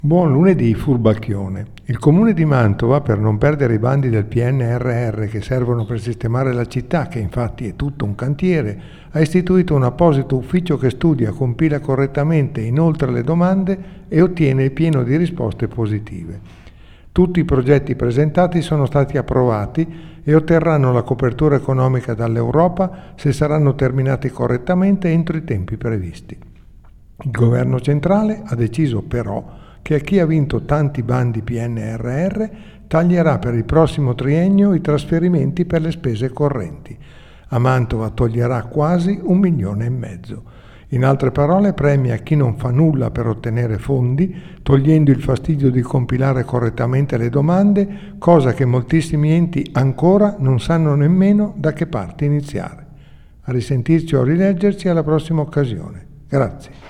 Buon lunedì, furbacchione. Il comune di Mantova, per non perdere i bandi del PNRR che servono per sistemare la città, che infatti è tutto un cantiere, ha istituito un apposito ufficio che studia, compila correttamente e inoltre le domande e ottiene il pieno di risposte positive. Tutti i progetti presentati sono stati approvati e otterranno la copertura economica dall'Europa se saranno terminati correttamente entro i tempi previsti. Il governo centrale ha deciso però che a chi ha vinto tanti bandi PNRR taglierà per il prossimo triennio i trasferimenti per le spese correnti. A Mantova toglierà quasi 1,5 milioni. In altre parole, premia chi non fa nulla per ottenere fondi, togliendo il fastidio di compilare correttamente le domande, cosa che moltissimi enti ancora non sanno nemmeno da che parte iniziare. A risentirci o a rileggerci alla prossima occasione. Grazie.